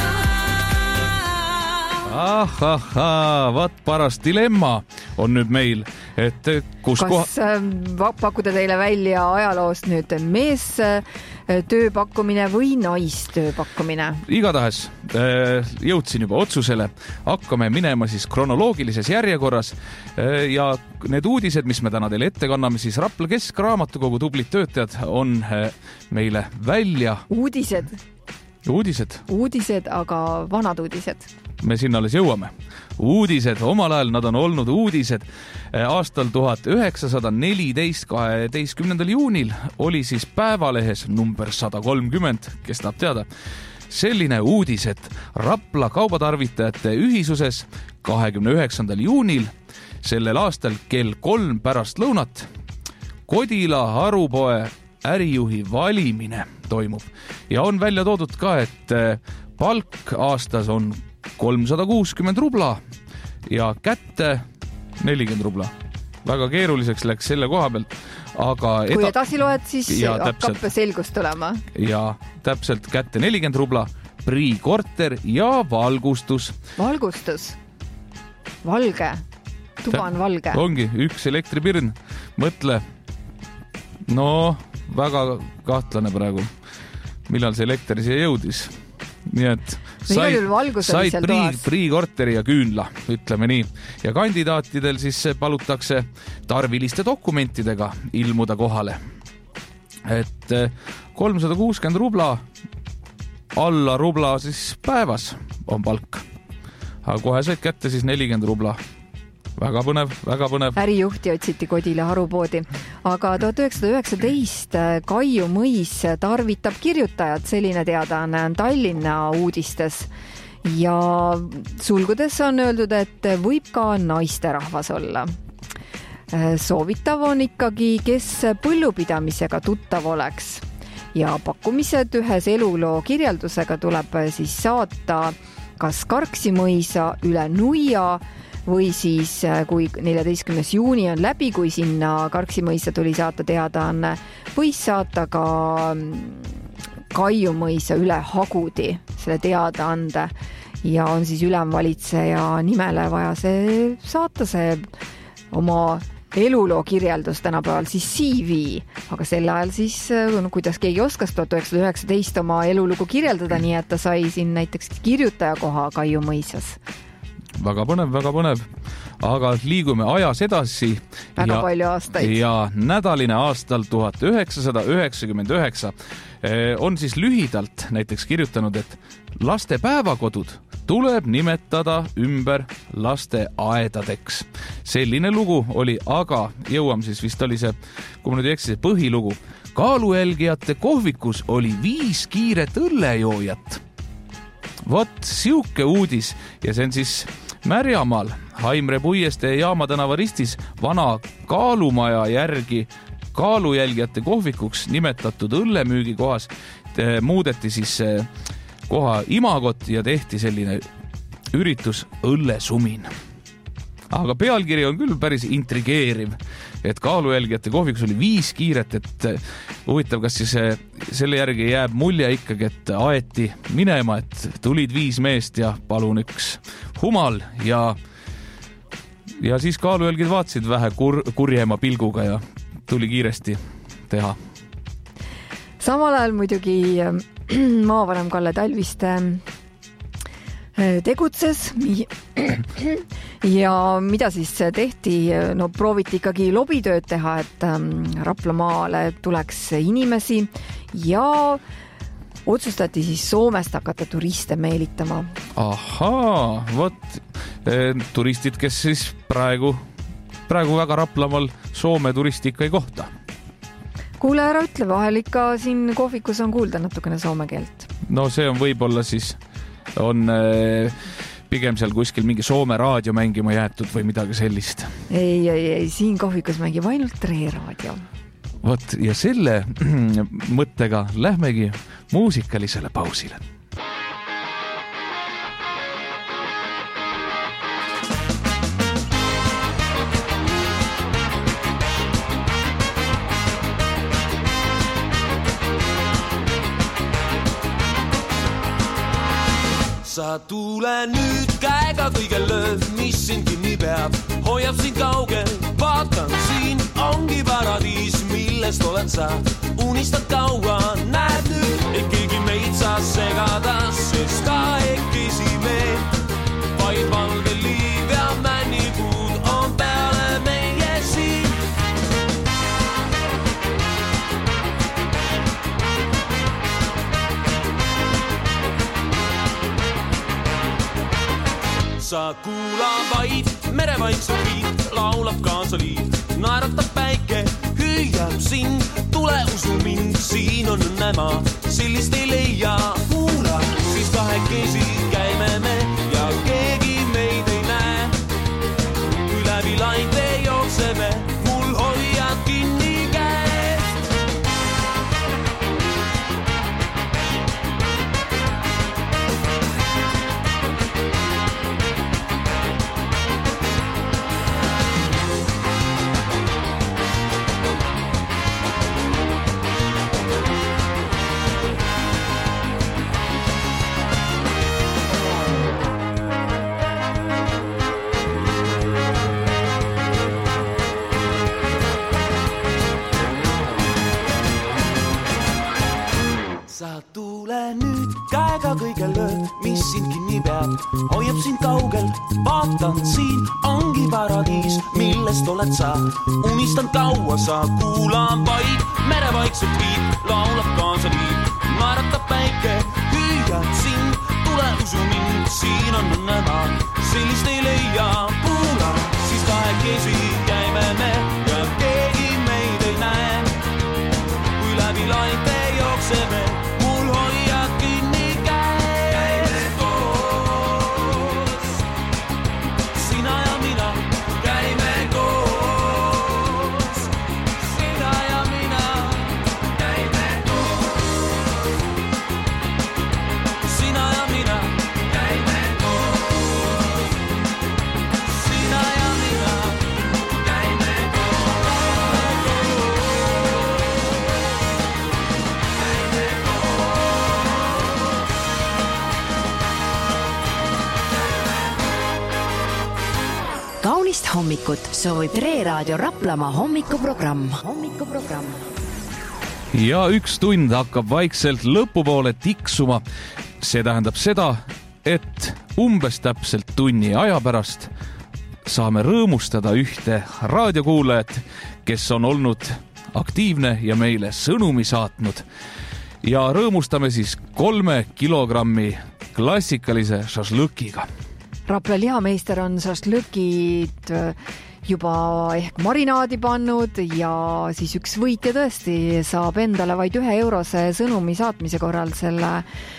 Ahahaa, vaat paras dilemma on nüüd meil, et kus kas koha... äh, pakkuda teile välja ajaloost nüüd mees äh, tööpakkumine või naistööpakkumine? Igatahes äh, jõudsin juba otsusele, hakkame minema siis kronoloogilises järjekorras äh, ja need uudised, mis me täna teile ette kanname, siis Rapla Keskraamatukogu tublid töötajad on äh, meile välja. Uudised. Uudised. Uudised, aga vanad uudised. Me sinna alles jõuame. Uudised, omal ajal nad on olnud uudised. Aastal tuhat üheksasada neliteist kaheteistkümnendal juunil oli siis Päevalehes number sada kolmkümmend, kes tahab teada, selline uudis, et Rapla kaubatarvitajate ühisuses kahekümne üheksandal juunil sellel aastal kell kolm pärast lõunat Kodila harupoe ärijuhi valimine toimub ja on välja toodud ka, et palk aastas on kolmsada kuuskümmend rubla ja kätte nelikümmend rubla. Väga keeruliseks läks selle koha pealt, aga kui eda... edasi loed, siis ja, hakkab täpselt, selgust tulema. Ja täpselt kätte nelikümmend rubla, priikorter ja valgustus. Valgustus? Valge? Tuba on valge? Ongi, üks elektripirn. Mõtle, no väga kahtlane praegu, millal see elekter siia jõudis. Nii et said, said prii, priikorteri ja küünla, ütleme nii. Ja kandidaatidel siis palutakse tarviliste dokumentidega ilmuda kohale. Et kolmsada kuuskümmend rubla, alla rubla siis päevas on palk. Aga kohe said kätte siis nelikümmend rubla. Väga põnev, väga põnev. Ärijuhti otsiti Kodile harupoodi. Aga tuhat üheksasada üheksateist Kaiu mõis tarvitab kirjutajat, selline teadaanne on Tallinna uudistes. Ja sulgudes on öeldud, et võib ka naisterahvas olla. Soovitav on ikkagi, kes põllupidamisega tuttav oleks. Ja pakkumised ühes eluloo kirjeldusega tuleb siis saata kas Karksi mõisa üle Nuia või siis kui neljateistkümnes juuni on läbi, kui sinna Karksi mõisa tuli saata teadaanne, võis saata ka Kaiu mõisa üle Hagudi selle teadaande ja on siis ülemvalitseja nimele vaja see saata see oma eluloo kirjeldus tänapäeval siis C V, aga sel ajal siis, no, kuidas keegi oskas tuhat üheksasada üheksateist oma elulugu kirjeldada, nii et ta sai siin näiteks kirjutaja koha Kaiu mõisas. Väga põnev, väga põnev. Aga liigume ajas edasi. Väga ja, palju aastaid. Ja nädaline aastal tuhat üheksasada üheksakümmend üheksa on siis lühidalt näiteks kirjutanud, et laste päevakodud tuleb nimetada ümber lasteaedadeks. Selline lugu oli, aga jõuam siis vist oli see, kui ma nüüd eksin, põhilugu. Kaalujälgijate kohvikus oli viis kiiret õllejoojat. Vot siuke uudis ja see on siis Märjamaal Haimre puieste Jaama tänava ristis vana kaalumaja järgi kaalujälgijate kohvikuks nimetatud õllemüügi kohas muudeti siis koha imagot ja tehti selline üritus õllesumin. Aga pealkiri on küll päris intrigeeriv, et kaalujälgijate kohvikus oli viis kiiret, et huvitav, kas siis selle järgi jääb mulje ikkagi, et aeti minema, et tulid viis meest ja palun üks humal ja, ja siis kaalujälgid vaatasid vähe kur, kurjema pilguga ja tuli kiiresti teha. Samal ajal muidugi maavanem Kalle Talviste tegutses ja mida siis tehti, no prooviti ikkagi lobitööd teha, et Raplamaale tuleks inimesi ja otsustati siis Soomest hakata turiste meelitama. Ahaa, vot turistid, kes siis praegu, praegu väga Raplamaal Soome turistika ei kohta. Kuule ära ütle, vahel ikka siin kohvikus on kuulda natukene soome keelt. No see on võib-olla siis on pigem seal kuskil mingi Soome raadio mängima jäetud või midagi sellist. Ei, ei, ei, siin kohvikus mängib ainult Tre-raadio. Vot, ja selle mõttega lähmegi muusikalisele pausile. Sa tule nüüd käega kõige lööv, mis sind kinni peab, hoiab sind kaugel, vaatan siin, ongi paradiis, millest oled sa, unistad kaua, näed nüüd, et keegi meid saa segada, sest kahekesi me, vaid valge liiv ja männikuud on peale meie siin. Sa kuula vaid merevaikse viit, laulab kaasa liiv, naeratab päike, hüüab sind, tule usu mind, siin on õnnemaa, sellist ei leia, kuula, siis kahekesi käime me ja keegi meid ei näe. Kui läbi laite jookseme, mul hoiad kinni käest. Sa tule nüüd käega kõige lööv, mis sind kinni peab, hoiab sind kaugel, vaatan siin, ongi paradiis, millest oled sa, unistan kaua, sa kuulan vaid merevaikset viit, laulab kaasa liiv, naeratab päike, hüüab sind, tule usu mind, siin on õnnemaa, sellist ei leia, kuula, siis kahekesi käime me ja keegi meid ei näe, kui läbi laite jookseme, mul hoiad kinni käes. Käime koos, sina ja mina, käime koos, sina ja mina, käime koos. kaheteist hommikut soovib Tre Raadio Raplamaa hommikuprogramm. hommikuprogramm. Ja üks tund hakkab vaikselt lõpupoole tiksuma. See tähendab seda, et umbes täpselt tunni aja pärast saame rõõmustada ühte raadiokuulajat, kes on olnud aktiivne ja meile sõnumi saatnud. Ja rõõmustame siis kolme kilogrammi klassikalise šašlõkiga. Rapla lihameister on šašlõkid juba ehk marinaadi pannud ja siis üks võitja tõesti saab endale vaid ühe eurose sõnumi saatmise korral selle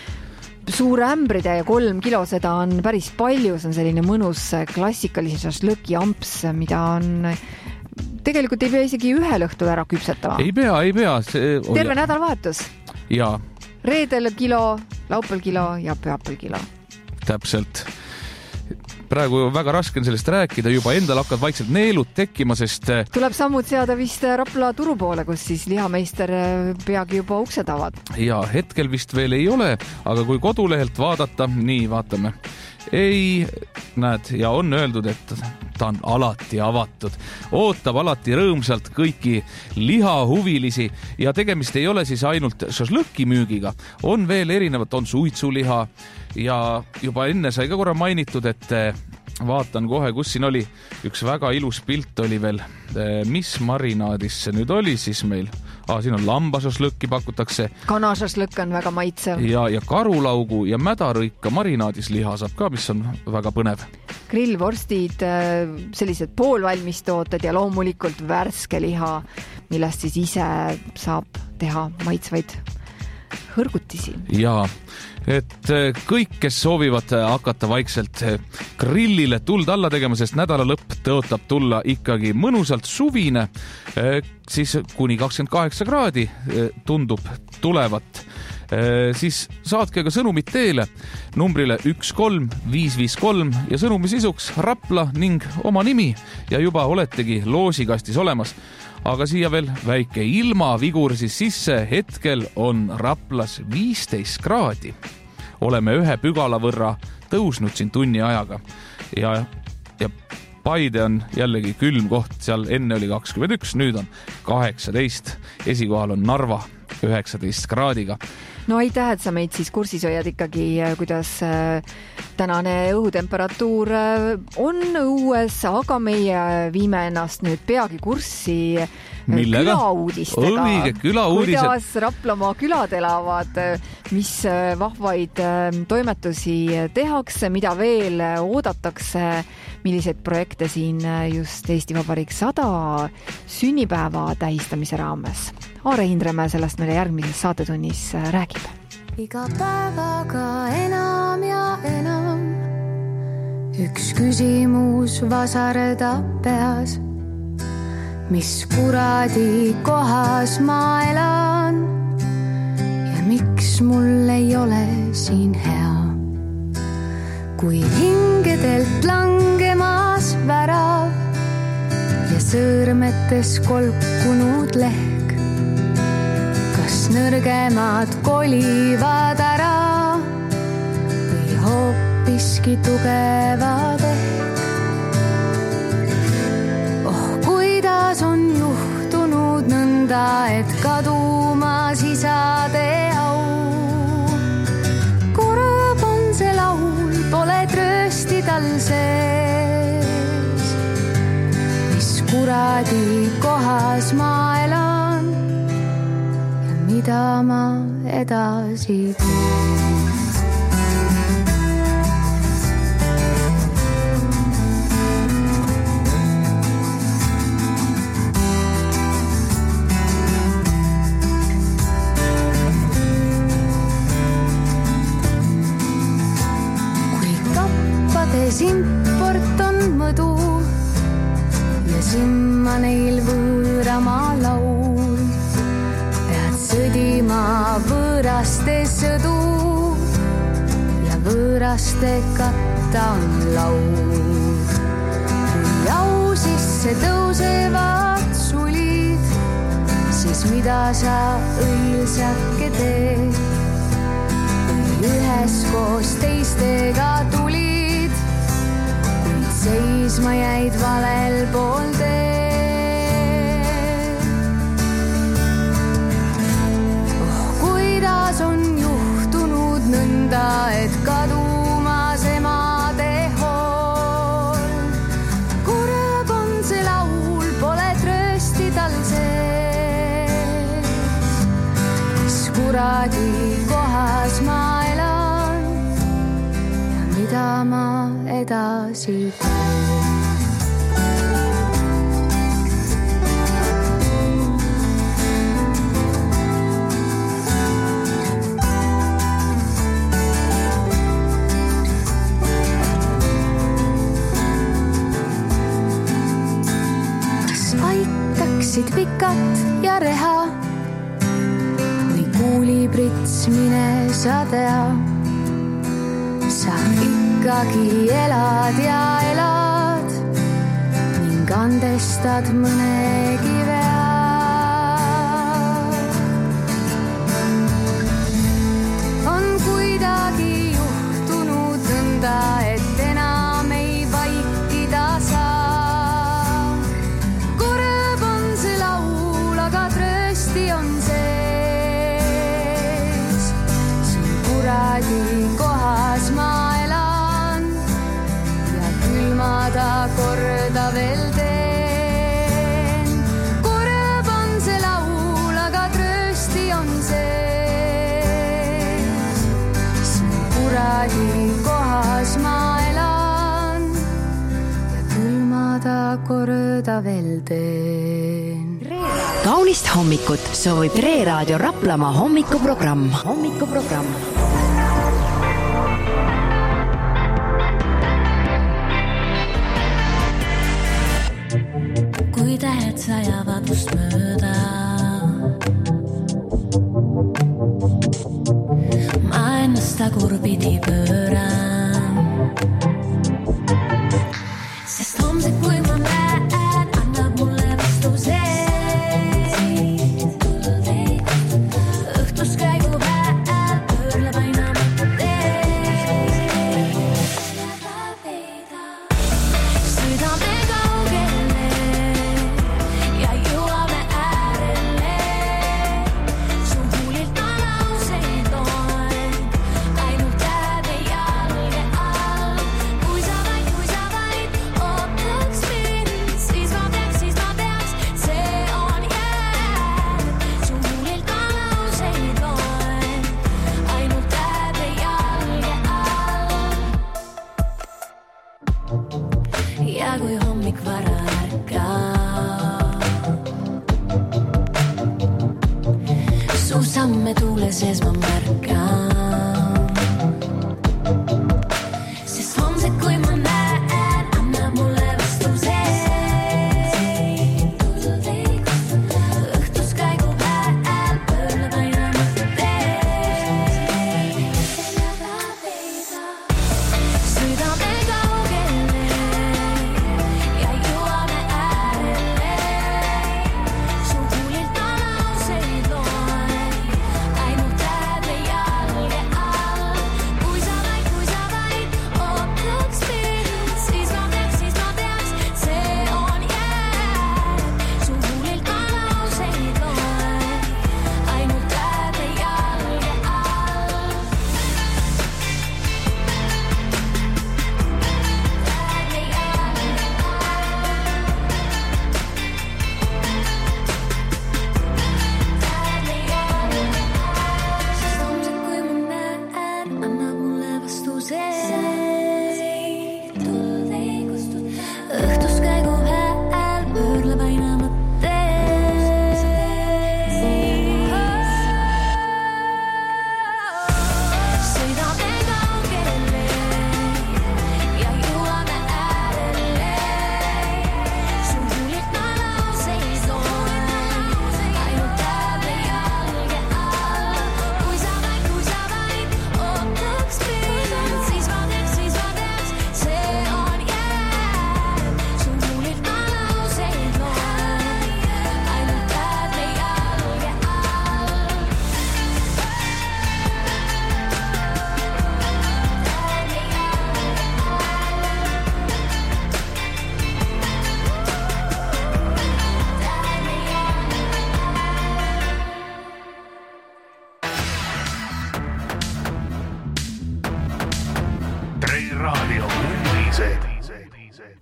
suure ämbride ja kolm kilo, seda on päris palju, see on selline mõnus klassikalise šašlõki amps, mida on tegelikult ei pea isegi ühel õhtul ära küpsetama. Ei pea, ei pea. See... terve nädalavahetus. Ja. Reedel kilo, laupäeval kilo ja pühapäeval kilo. Täpselt. Praegu väga raske on sellest rääkida, juba endal hakkad vaikselt neelud tekkima, sest... tuleb sammud seada vist Rapla turu poole, kus siis lihameister peagi juba uksed avad. Ja hetkel vist veel ei ole, aga kui kodulehelt vaadata, nii vaatame. Ei, näed, ja on öeldud, et ta on alati avatud. Ootab alati rõõmsalt kõiki lihahuvilisi ja tegemist ei ole siis ainult šašlõki müügiga. On veel erinevat, on suitsuliha ja juba enne sai ka korra mainitud, et vaatan kohe, kus siin oli üks väga ilus pilt oli veel. Mis marinaadis see nüüd oli siis meil? Ah, siin on lambašašlõkki pakutakse. Kanašašlõkk on väga maitsev. Ja, ja karulaugu ja mädarõika marinaadis liha saab ka, mis on väga põnev. Grillvorstid, sellised poolvalmistooted ja loomulikult värske liha, millest siis ise saab teha maitsvaid hõrgutisi. Ja, et kõik, kes soovivad hakata vaikselt grillile tuld alla tegema, sest nädala lõpp tõotab tulla ikkagi mõnusalt suvine, siis kuni kakskümmend kaheksa kraadi tundub tulevat, siis saatke ka sõnumit teele numbrile üks kolm viis viis kolm ja sõnumi sisuks Rapla ning oma nimi ja juba oletegi loosikastis olemas. Aga siia veel väike ilmavigur siis sisse, hetkel on Raplas viisteist kraadi. Oleme ühe pügala võrra tõusnud siin tunni ajaga ja, ja Paide on jällegi külm koht, seal enne oli kakskümmend üks, nüüd on kaheksateist, esikohal on Narva üheksateist kraadiga. No aitäh, et sa meid siis kursis hoiad ikkagi, kuidas tänane õhutemperatuur on õues, aga meie viime ennast nüüd peagi kurssi Millega? Külauudistega. Õige, külauudised. Kuidas Raplamaa külad elavad, mis vahvaid toimetusi tehakse, mida veel oodatakse, milliseid projekte siin just Eesti Vabariik sada sünnipäeva tähistamise raames. Aare Hindremäe sellest meile järgmises saatetunnis räägib. Iga päevaga enam ja enam üks küsimus vasardab peas. Mis kuradi kohas ma elan ja miks mul ei ole siin hea? Kui hingedelt langemas värav ja sõõrmetes kolkunud lehk, kas nõrgemad kolivad ära või hoopiski tugevad ehk? Kuidas on juhtunud nõnda, et kadumas isade au? Kurb on see laul, pole tröösti tal sees. Mis kuradi kohas ma elan ja mida ma edasi teen? Import on mõdu ja simma neil võõramaa laul. Pead sõdima võõraste sõdu ja võõraste katta on laud. Kui au sisse tõusevad sulid, siis mida sa õilsake teed? Kui ühes koos teistega tulid, seis seisma jäid valel pool teed. Oh, kuidas on juhtunud nõnda, et kadumas emade hool. Kurb on see laul, pole tröösti tal sees. Mis kuradi kohas ma elan ja mida ma edasi teen. Aitaksid pikat ja reha või kuuliprits, mine sa tea. Sa ikkagi elad ja elad ning andestad mõnegi vea. On kuidagi juhtunud nõnda, et enam ei vaikida saa. Kurb on see laul, aga tröösti on sees. Siin kuradi kohas ma elan ja külmada korda veel teen. Kurb on see laul, aga tröösti on sees. Siin kuradi kohas ma elan ja külmada korda veel teen. Kaunist hommikut soovib Tre Raadio Raplamaa hommikuprogramm. Hommikuprogramm. Kui tähed sajavad must mööda, ma ennast tagurpidi pööran. Sest homse, kui ma näen, annab mulle vastu see. Õhtus käigu päev pöörleb aina mõtte teed. Sõidame kaugele ja jõuame äärele. Su huulilt ma lauseid loen, ainult käed ja jalge all. Kui sa vaid, kui sa vaid ootaks mind, siis ma peaks, siis ma peaks, see on jääd. Su huulilt ma lauseid loen, ainult käed ja jalge all. Ja kui hommik vara ärkab, su samme tuule sees ma märkan. Sest homse, kui ma näen, annab mulle vastu see. Õhtus käigu päev pöörleb aina mõtte teed. Sõidame kaugele ja jõuame äärele. Su huulilt ma lauseid loen, ainult käed ja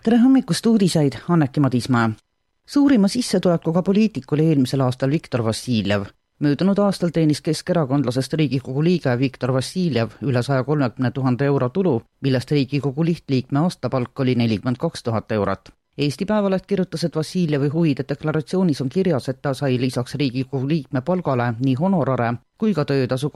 tere hommikust uudiseid, Anneki Madismaa. Suurima sissetulekuga poliitik oli eelmisel aastal Viktor Vassiljev. Möödunud aastal teenis keskerakondlasest Riigikogu liige Viktor Vassiljev üle saja kolmekümne tuhande euro tulu, millest Riigikogu lihtliikme aastapalk oli nelikümmend kaks tuhat eurot. Eesti Päevaleht kirjutas, et Vassiljevi huvide deklaratsioonis on kirjas, et ta sai lisaks Riigikogu liikme palgale nii honorare kui ka töötasu